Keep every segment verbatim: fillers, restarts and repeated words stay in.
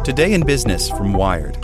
Today in Business from Wired.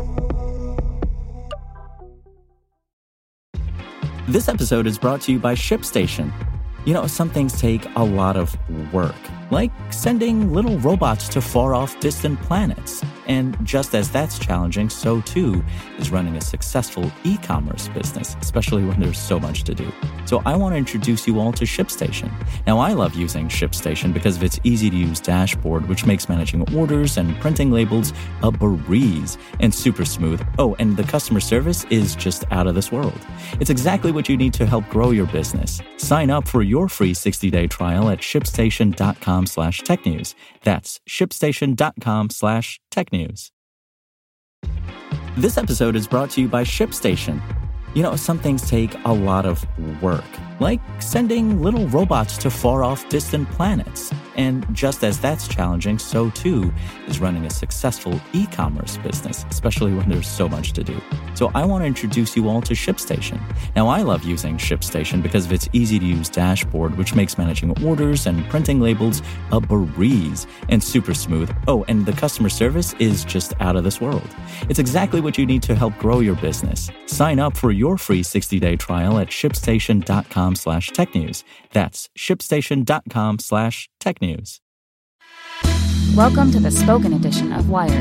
This episode is brought to you by ShipStation. You know, some things take a lot of work, like sending little robots to far-off distant planets. And just as that's challenging, so too is running a successful e-commerce business, especially when there's so much to do. So I want to introduce you all to ShipStation. Now, I love using ShipStation because of its easy-to-use dashboard, which makes managing orders and printing labels a breeze and super smooth. Oh, and the customer service is just out of this world. It's exactly what you need to help grow your business. Sign up for your free sixty-day trial at shipstation.com slash tech news. That's shipstation.com slash tech news. This episode is brought to you by ShipStation. You know, some things take a lot of work, like sending little robots to far-off distant planets. And just as that's challenging, so too is running a successful e-commerce business, especially when there's so much to do. So I want to introduce you all to ShipStation. Now, I love using ShipStation because of its easy-to-use dashboard, which makes managing orders and printing labels a breeze and super smooth. Oh, and the customer service is just out of this world. It's exactly what you need to help grow your business. Sign up for your free sixty-day trial at shipstation.com slash tech news. That's shipstation.com slash tech news. Welcome to the spoken edition of Wired.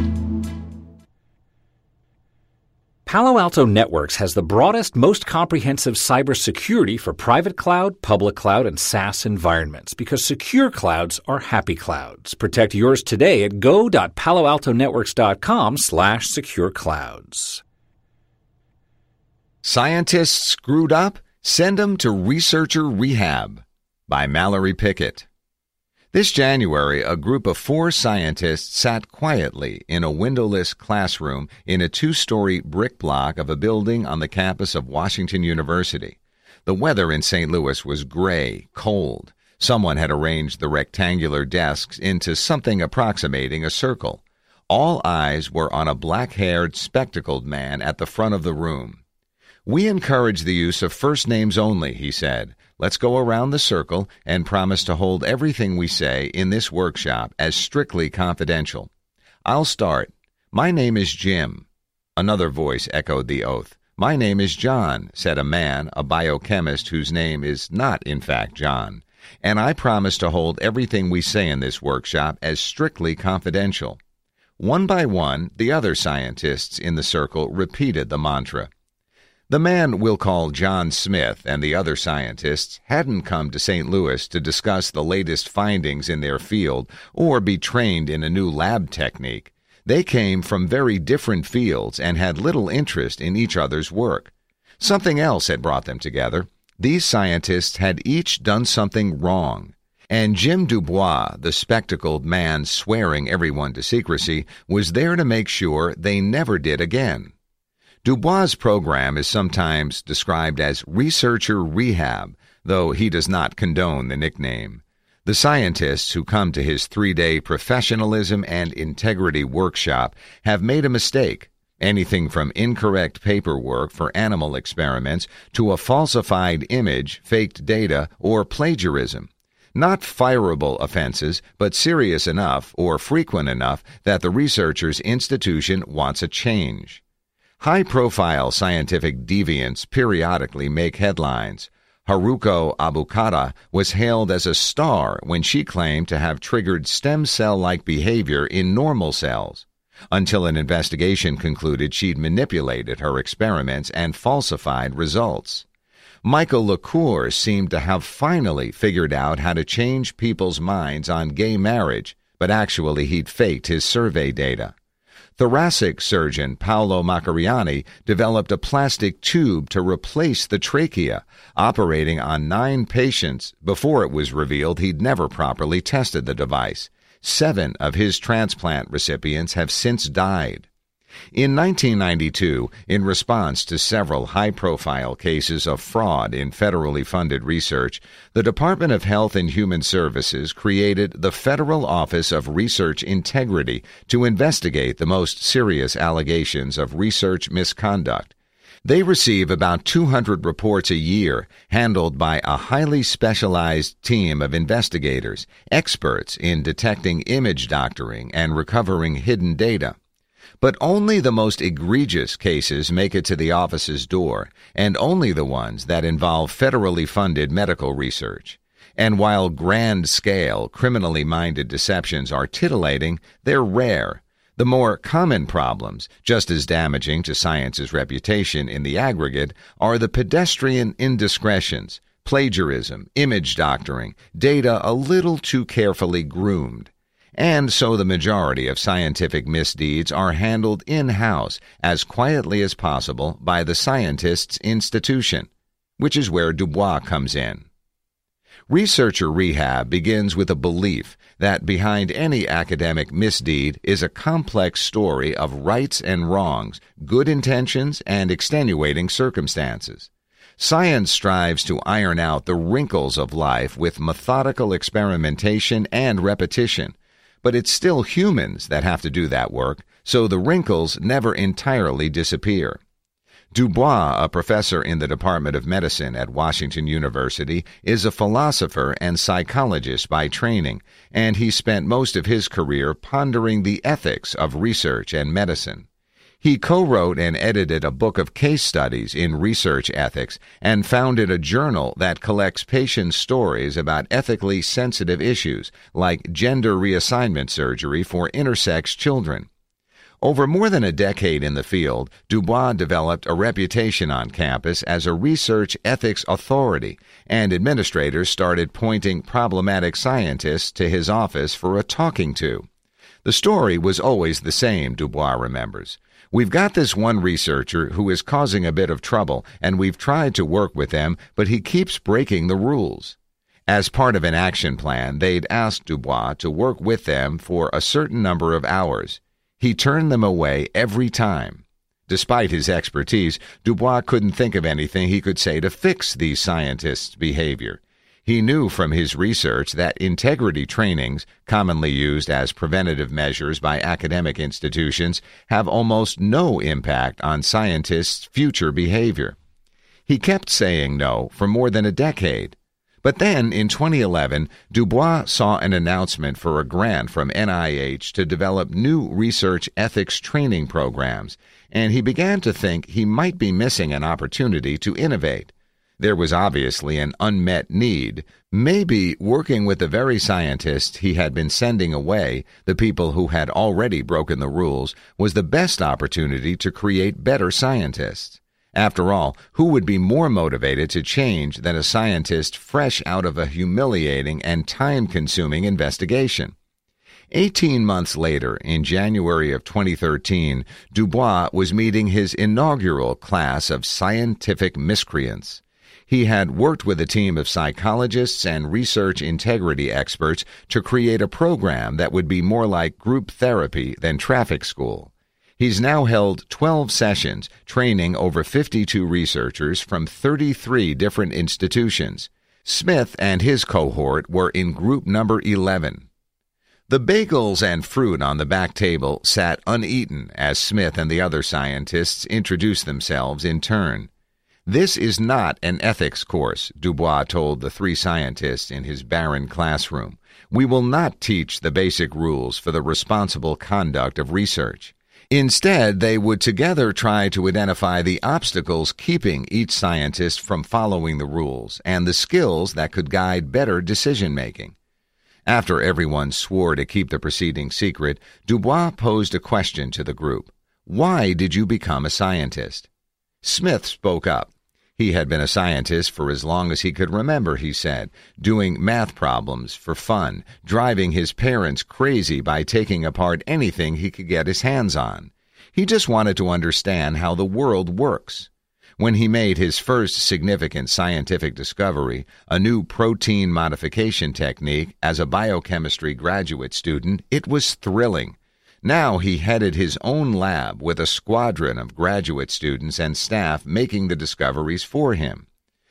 Palo Alto Networks has the broadest, most comprehensive cybersecurity for private cloud, public cloud, and SaaS environments because secure clouds are happy clouds. Protect yours today at go.paloaltonetworks.com slash secure clouds. Scientists screwed up? Send them to Researcher Rehab by Mallory Pickett. This January, a group of four scientists sat quietly in a windowless classroom in a two-story brick block of a building on the campus of Washington University. The weather in Saint Louis was gray, cold. Someone had arranged the rectangular desks into something approximating a circle. All eyes were on a black-haired, spectacled man at the front of the room. "We encourage the use of first names only," he said. "Let's go around the circle and promise to hold everything we say in this workshop as strictly confidential. I'll start. My name is Jim." Another voice echoed the oath. "My name is John," said a man, a biochemist whose name is not, in fact, John. "And I promise to hold everything we say in this workshop as strictly confidential." One by one, the other scientists in the circle repeated the mantra. The man we'll call John Smith and the other scientists hadn't come to Saint Louis to discuss the latest findings in their field or be trained in a new lab technique. They came from very different fields and had little interest in each other's work. Something else had brought them together. These scientists had each done something wrong. And Jim Dubois, the spectacled man swearing everyone to secrecy, was there to make sure they never did again. Dubois' program is sometimes described as Researcher Rehab, though he does not condone the nickname. The scientists who come to his three-day professionalism and integrity workshop have made a mistake, anything from incorrect paperwork for animal experiments to a falsified image, faked data, or plagiarism. Not fireable offenses, but serious enough or frequent enough that the researcher's institution wants a change. High-profile scientific deviants periodically make headlines. Haruko Abukata was hailed as a star when she claimed to have triggered stem cell-like behavior in normal cells, until an investigation concluded she'd manipulated her experiments and falsified results. Michael LaCour seemed to have finally figured out how to change people's minds on gay marriage, but actually he'd faked his survey data. Thoracic surgeon Paolo Macariani developed a plastic tube to replace the trachea, operating on nine patients before it was revealed he'd never properly tested the device. Seven of his transplant recipients have since died. In nineteen ninety-two, in response to several high-profile cases of fraud in federally funded research, the Department of Health and Human Services created the Federal Office of Research Integrity to investigate the most serious allegations of research misconduct. They receive about two hundred reports a year, handled by a highly specialized team of investigators, experts in detecting image doctoring and recovering hidden data. But only the most egregious cases make it to the office's door, and only the ones that involve federally funded medical research. And while grand-scale, criminally-minded deceptions are titillating, they're rare. The more common problems, just as damaging to science's reputation in the aggregate, are the pedestrian indiscretions, plagiarism, image doctoring, data a little too carefully groomed. And so the majority of scientific misdeeds are handled in-house as quietly as possible by the scientist's institution, which is where Dubois comes in. Researcher rehab begins with a belief that behind any academic misdeed is a complex story of rights and wrongs, good intentions, and extenuating circumstances. Science strives to iron out the wrinkles of life with methodical experimentation and repetition, but it's still humans that have to do that work, so the wrinkles never entirely disappear. Dubois, a professor in the Department of Medicine at Washington University, is a philosopher and psychologist by training, and he spent most of his career pondering the ethics of research and medicine. He co-wrote and edited a book of case studies in research ethics and founded a journal that collects patient stories about ethically sensitive issues like gender reassignment surgery for intersex children. Over more than a decade in the field, Dubois developed a reputation on campus as a research ethics authority, and administrators started pointing problematic scientists to his office for a talking to. The story was always the same, Dubois remembers. We've got this one researcher who is causing a bit of trouble, and we've tried to work with him, but he keeps breaking the rules. As part of an action plan, they'd asked Dubois to work with them for a certain number of hours. He turned them away every time. Despite his expertise, Dubois couldn't think of anything he could say to fix these scientists' behavior. He knew from his research that integrity trainings, commonly used as preventative measures by academic institutions, have almost no impact on scientists' future behavior. He kept saying no for more than a decade. But then, in twenty eleven, Dubois saw an announcement for a grant from N I H to develop new research ethics training programs, and he began to think he might be missing an opportunity to innovate. There was obviously an unmet need. Maybe working with the very scientists he had been sending away, the people who had already broken the rules, was the best opportunity to create better scientists. After all, who would be more motivated to change than a scientist fresh out of a humiliating and time-consuming investigation? Eighteen months later, in January of twenty thirteen, Dubois was meeting his inaugural class of scientific miscreants. He had worked with a team of psychologists and research integrity experts to create a program that would be more like group therapy than traffic school. He's now held twelve sessions, training over fifty-two researchers from thirty-three different institutions. Smith and his cohort were in group number eleven. The bagels and fruit on the back table sat uneaten as Smith and the other scientists introduced themselves in turn. This is not an ethics course, Dubois told the three scientists in his barren classroom. We will not teach the basic rules for the responsible conduct of research. Instead, they would together try to identify the obstacles keeping each scientist from following the rules and the skills that could guide better decision-making. After everyone swore to keep the proceedings secret, Dubois posed a question to the group. Why did you become a scientist? Smith spoke up. He had been a scientist for as long as he could remember, he said, doing math problems for fun, driving his parents crazy by taking apart anything he could get his hands on. He just wanted to understand how the world works. When he made his first significant scientific discovery, a new protein modification technique, as a biochemistry graduate student, it was thrilling. Now he headed his own lab with a squadron of graduate students and staff making the discoveries for him.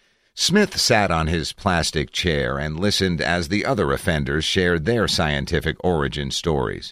Smith sat on his plastic chair and listened as the other offenders shared their scientific origin stories.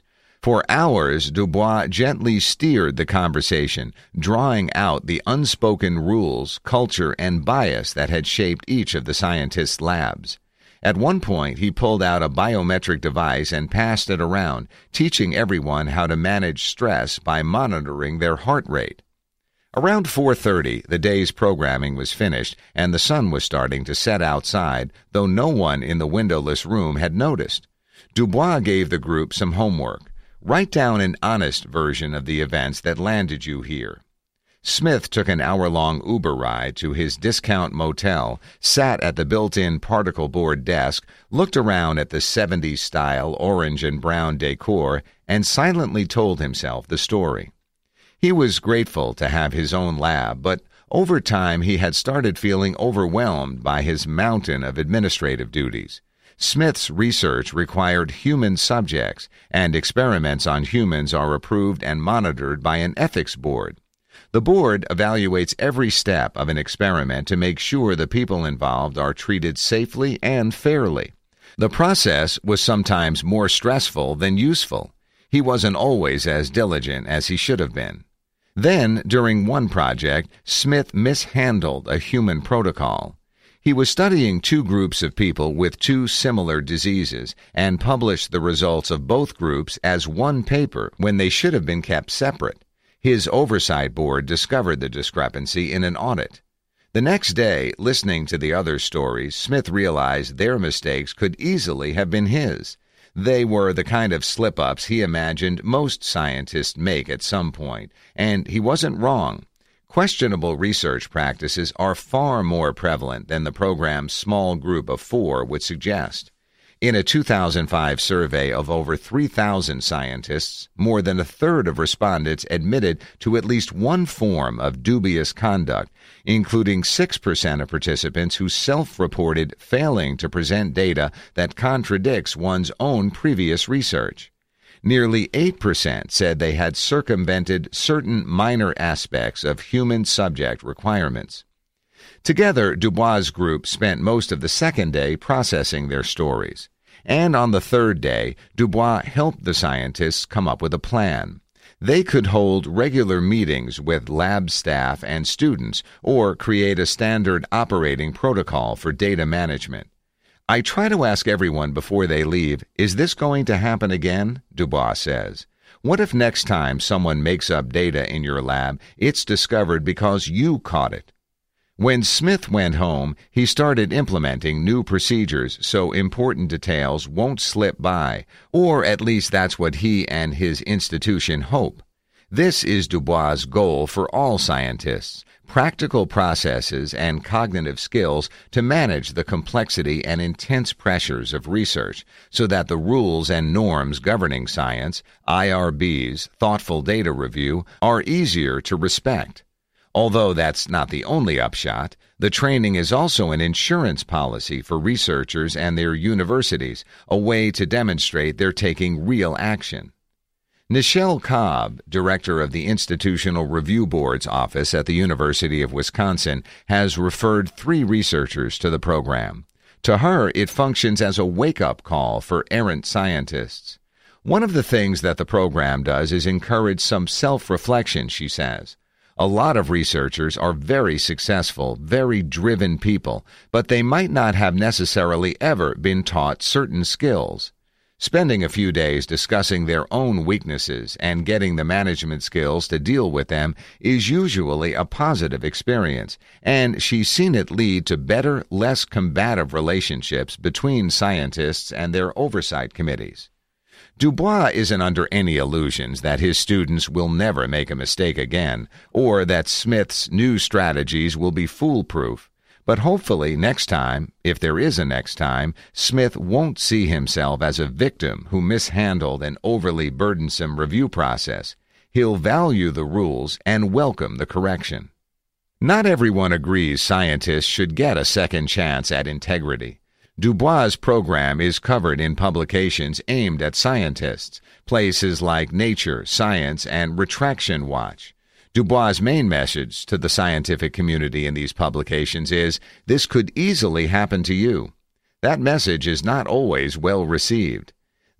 For hours, Dubois gently steered the conversation, drawing out the unspoken rules, culture, and bias that had shaped each of the scientists' labs. At one point, he pulled out a biometric device and passed it around, teaching everyone how to manage stress by monitoring their heart rate. Around four thirty, the day's programming was finished, and the sun was starting to set outside, though no one in the windowless room had noticed. Dubois gave the group some homework. Write down an honest version of the events that landed you here. Smith took an hour-long Uber ride to his discount motel, sat at the built-in particle board desk, looked around at the seventies-style orange and brown decor, and silently told himself the story. He was grateful to have his own lab, but over time he had started feeling overwhelmed by his mountain of administrative duties. Smith's research required human subjects, and experiments on humans are approved and monitored by an ethics board. The board evaluates every step of an experiment to make sure the people involved are treated safely and fairly. The process was sometimes more stressful than useful. He wasn't always as diligent as he should have been. Then, during one project, Smith mishandled a human protocol. He was studying two groups of people with two similar diseases and published the results of both groups as one paper when they should have been kept separate. His oversight board discovered the discrepancy in an audit. The next day, listening to the other stories, Smith realized their mistakes could easily have been his. They were the kind of slip-ups he imagined most scientists make at some point, and he wasn't wrong. Questionable research practices are far more prevalent than the program's small group of four would suggest. In a two thousand five survey of over three thousand scientists, more than a third of respondents admitted to at least one form of dubious conduct, including six percent of participants who self-reported failing to present data that contradicts one's own previous research. Nearly eight percent said they had circumvented certain minor aspects of human subject requirements. Together, Dubois' group spent most of the second day processing their stories. And on the third day, Dubois helped the scientists come up with a plan. They could hold regular meetings with lab staff and students or create a standard operating protocol for data management. I try to ask everyone before they leave, is this going to happen again? Dubois says. What if next time someone makes up data in your lab, it's discovered because you caught it? When Smith went home, he started implementing new procedures so important details won't slip by, or at least that's what he and his institution hope. This is Dubois' goal for all scientists, practical processes and cognitive skills to manage the complexity and intense pressures of research so that the rules and norms governing science, I R Bs, thoughtful data review, are easier to respect. Although that's not the only upshot, the training is also an insurance policy for researchers and their universities, a way to demonstrate they're taking real action. Nichelle Cobb, director of the Institutional Review Board's office at the University of Wisconsin, has referred three researchers to the program. To her, it functions as a wake-up call for errant scientists. One of the things that the program does is encourage some self-reflection, she says. A lot of researchers are very successful, very driven people, but they might not have necessarily ever been taught certain skills. Spending a few days discussing their own weaknesses and getting the management skills to deal with them is usually a positive experience, and she's seen it lead to better, less combative relationships between scientists and their oversight committees. Dubois isn't under any illusions that his students will never make a mistake again, or that Smith's new strategies will be foolproof. But hopefully next time, if there is a next time, Smith won't see himself as a victim who mishandled an overly burdensome review process. He'll value the rules and welcome the correction. Not everyone agrees scientists should get a second chance at integrity. Dubois' program is covered in publications aimed at scientists, places like Nature, Science, and Retraction Watch. Dubois' main message to the scientific community in these publications is, this could easily happen to you. That message is not always well received.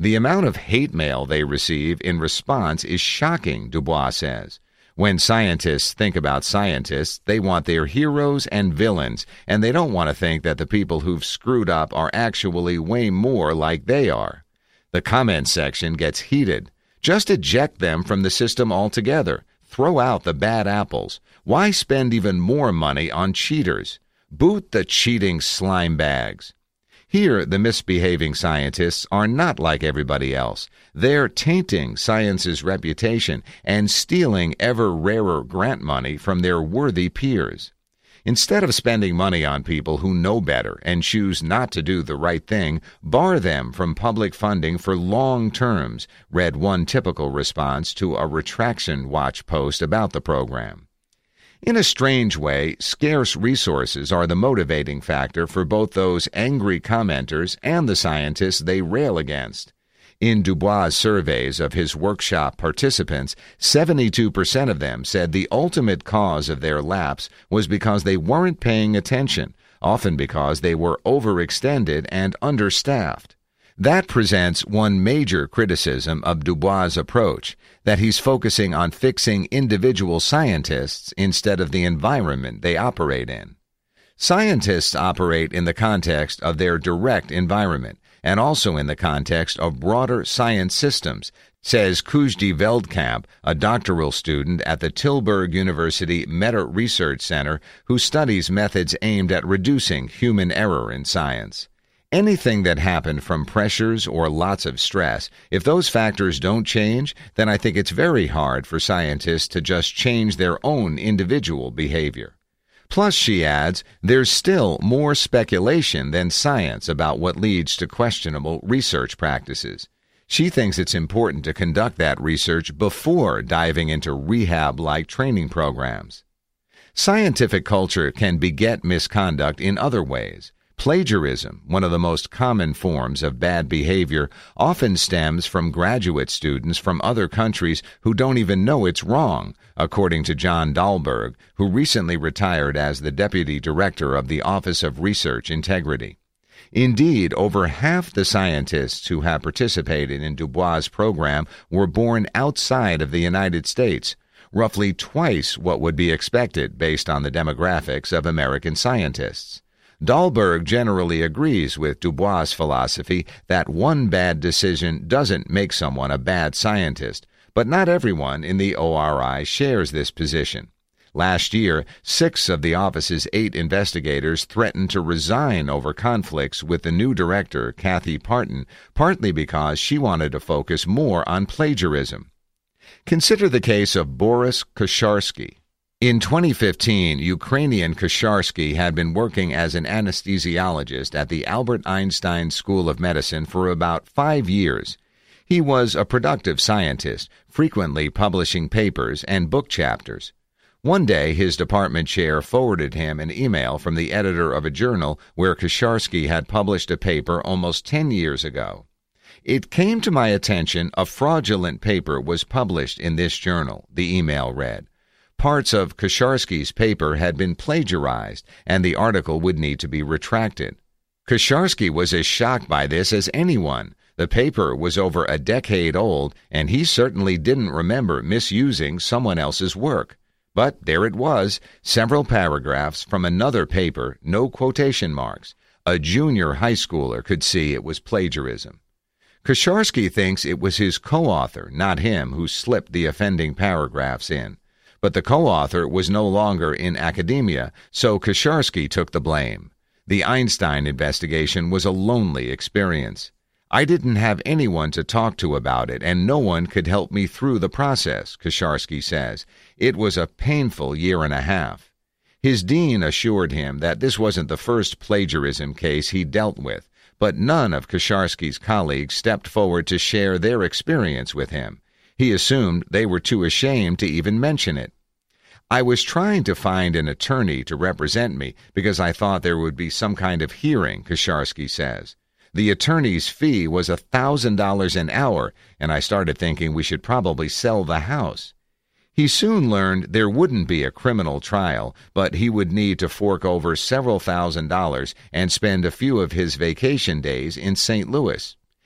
The amount of hate mail they receive in response is shocking, Dubois says. When scientists think about scientists, they want their heroes and villains, and they don't want to think that the people who've screwed up are actually way more like they are. The comment section gets heated. Just eject them from the system altogether. Throw out the bad apples. Why spend even more money on cheaters? Boot the cheating slime bags. Here, the misbehaving scientists are not like everybody else. They're tainting science's reputation and stealing ever rarer grant money from their worthy peers. Instead of spending money on people who know better and choose not to do the right thing, bar them from public funding for long terms, read one typical response to a Retraction Watch post about the program. In a strange way, scarce resources are the motivating factor for both those angry commenters and the scientists they rail against. In Dubois' surveys of his workshop participants, seventy-two percent of them said the ultimate cause of their lapse was because they weren't paying attention, often because they were overextended and understaffed. That presents one major criticism of Dubois' approach, that he's focusing on fixing individual scientists instead of the environment they operate in. Scientists operate in the context of their direct environment, and also in the context of broader science systems, says Kujdi Veldkamp, a doctoral student at the Tilburg University Meta Research Center who studies methods aimed at reducing human error in science. Anything that happened from pressures or lots of stress, if those factors don't change, then I think it's very hard for scientists to just change their own individual behavior. Plus, she adds, there's still more speculation than science about what leads to questionable research practices. She thinks it's important to conduct that research before diving into rehab-like training programs. Scientific culture can beget misconduct in other ways. Plagiarism, one of the most common forms of bad behavior, often stems from graduate students from other countries who don't even know it's wrong, according to John Dahlberg, who recently retired as the deputy director of the Office of Research Integrity. Indeed, over half the scientists who have participated in Dubois' program were born outside of the United States, roughly twice what would be expected based on the demographics of American scientists. Dahlberg generally agrees with Dubois' philosophy that one bad decision doesn't make someone a bad scientist, but not everyone in the O R I shares this position. Last year, six of the office's eight investigators threatened to resign over conflicts with the new director, Kathy Parton, partly because she wanted to focus more on plagiarism. Consider the case of Boris Kosharsky. In twenty fifteen, Ukrainian Kosharsky had been working as an anesthesiologist at the Albert Einstein School of Medicine for about five years. He was a productive scientist, frequently publishing papers and book chapters. One day, his department chair forwarded him an email from the editor of a journal where Kosharsky had published a paper almost ten years ago. It came to my attention a fraudulent paper was published in this journal, the email read. Parts of Kosharsky's paper had been plagiarized, and the article would need to be retracted. Kosharsky was as shocked by this as anyone. The paper was over a decade old, and he certainly didn't remember misusing someone else's work. But there it was, several paragraphs from another paper, no quotation marks. A junior high schooler could see it was plagiarism. Kosharsky thinks it was his co-author, not him, who slipped the offending paragraphs in. But the co-author was no longer in academia, so Kosharsky took the blame. The Einstein investigation was a lonely experience. I didn't have anyone to talk to about it, and no one could help me through the process, Kosharsky says. It was a painful year and a half. His dean assured him that this wasn't the first plagiarism case he dealt with, but none of Kosharsky's colleagues stepped forward to share their experience with him. He assumed they were too ashamed to even mention it. I was trying to find an attorney to represent me because I thought there would be some kind of hearing, Kosharsky says. The attorney's fee was a thousand dollars an hour, and I started thinking we should probably sell the house. He soon learned there wouldn't be a criminal trial, but he would need to fork over several thousand dollars and spend a few of his vacation days in Saint Louis.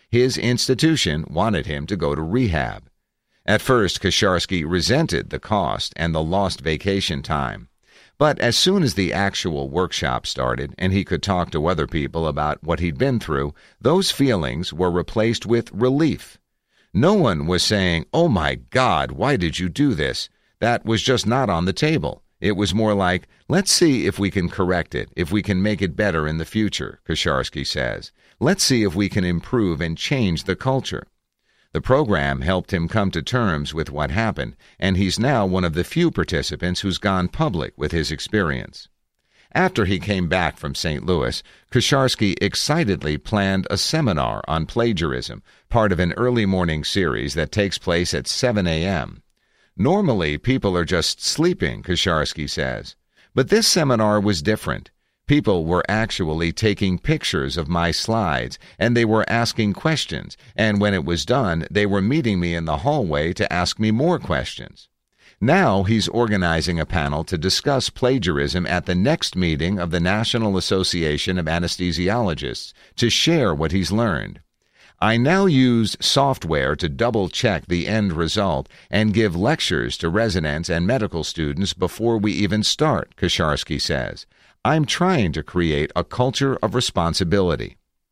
His institution wanted him to go to rehab. At first, Kosharsky resented the cost and the lost vacation time. But as soon as the actual workshop started and he could talk to other people about what he'd been through, those feelings were replaced with relief. No one was saying, "Oh my God, why did you do this?" That was just not on the table. It was more like, "Let's see if we can correct it, if we can make it better in the future," Kosharsky says. "Let's see if we can improve and change the culture." The program helped him come to terms with what happened, and he's now one of the few participants who's gone public with his experience. After he came back from Saint Louis, Kosharsky excitedly planned a seminar on plagiarism, part of an early morning series that takes place at seven a.m. Normally, people are just sleeping, Kosharsky says. But this seminar was different. People were actually taking pictures of my slides, and they were asking questions, and when it was done, they were meeting me in the hallway to ask me more questions. Now he's organizing a panel to discuss plagiarism at the next meeting of the National Association of Anesthesiologists to share what he's learned. "I now use software to double-check the end result and give lectures to residents and medical students before we even start," Kosharsky says. "I'm trying to create a culture of responsibility."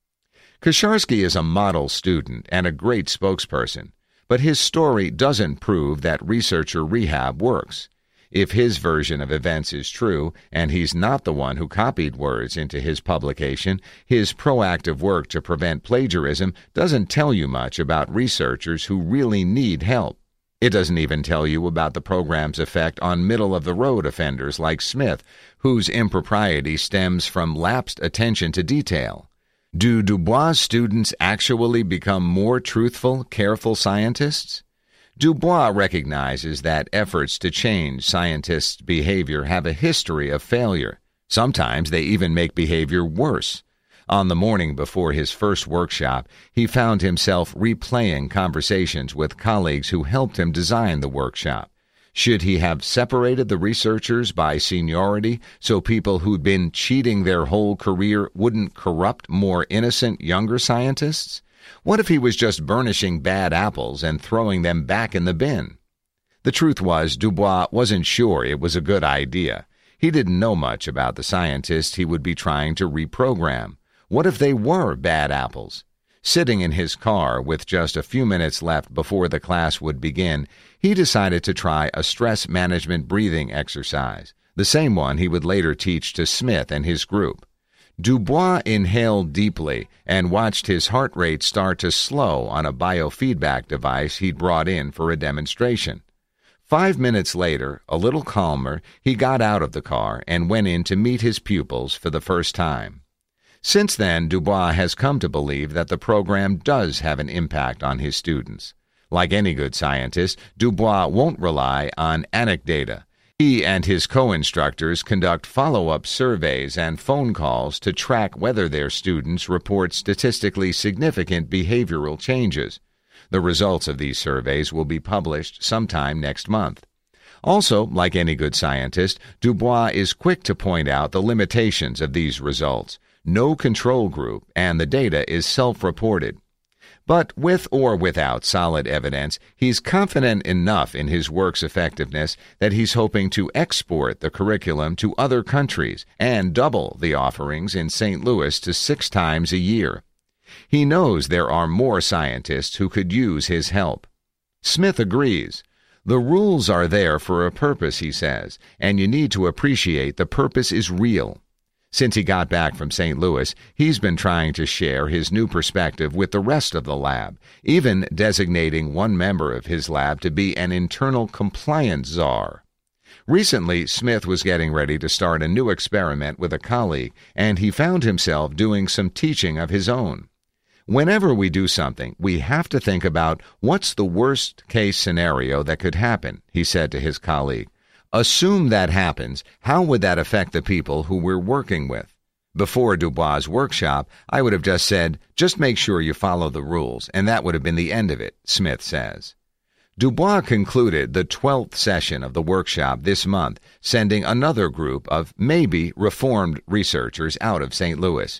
Kosharsky is a model student and a great spokesperson, but his story doesn't prove that researcher rehab works. If his version of events is true, and he's not the one who copied words into his publication, his proactive work to prevent plagiarism doesn't tell you much about researchers who really need help. It doesn't even tell you about the program's effect on middle-of-the-road offenders like Smith, whose impropriety stems from lapsed attention to detail. Do Dubois students actually become more truthful, careful scientists? Dubois recognizes that efforts to change scientists' behavior have a history of failure. Sometimes they even make behavior worse. On the morning before his first workshop, he found himself replaying conversations with colleagues who helped him design the workshop. Should he have separated the researchers by seniority so people who'd been cheating their whole career wouldn't corrupt more innocent younger scientists? What if he was just burnishing bad apples and throwing them back in the bin? The truth was, Dubois wasn't sure it was a good idea. He didn't know much about the scientists he would be trying to reprogram. What if they were bad apples? Sitting in his car with just a few minutes left before the class would begin, he decided to try a stress management breathing exercise, the same one he would later teach to Smith and his group. Dubois inhaled deeply and watched his heart rate start to slow on a biofeedback device he'd brought in for a demonstration. Five minutes later, a little calmer, he got out of the car and went in to meet his pupils for the first time. Since then, Dubois has come to believe that the program does have an impact on his students. Like any good scientist, Dubois won't rely on anecdata. He and his co-instructors conduct follow-up surveys and phone calls to track whether their students report statistically significant behavioral changes. The results of these surveys will be published sometime next month. Also, like any good scientist, Dubois is quick to point out the limitations of these results. No control group, and the data is self-reported. But with or without solid evidence, he's confident enough in his work's effectiveness that he's hoping to export the curriculum to other countries and double the offerings in Saint Louis to six times a year. He knows there are more scientists who could use his help. Smith agrees. The rules are there for a purpose, he says, and you need to appreciate the purpose is real. Since he got back from Saint Louis, he's been trying to share his new perspective with the rest of the lab, even designating one member of his lab to be an internal compliance czar. Recently, Smith was getting ready to start a new experiment with a colleague, and he found himself doing some teaching of his own. Whenever we do something, we have to think about what's the worst-case scenario that could happen, he said to his colleague. Assume that happens, how would that affect the people who we're working with? Before Dubois' workshop, I would have just said, just make sure you follow the rules, and that would have been the end of it, Smith says. Dubois concluded the twelfth session of the workshop this month, sending another group of maybe reformed researchers out of Saint Louis.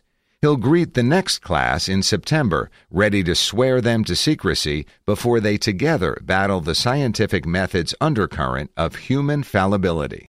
He'll greet the next class in September, ready to swear them to secrecy before they together battle the scientific method's undercurrent of human fallibility.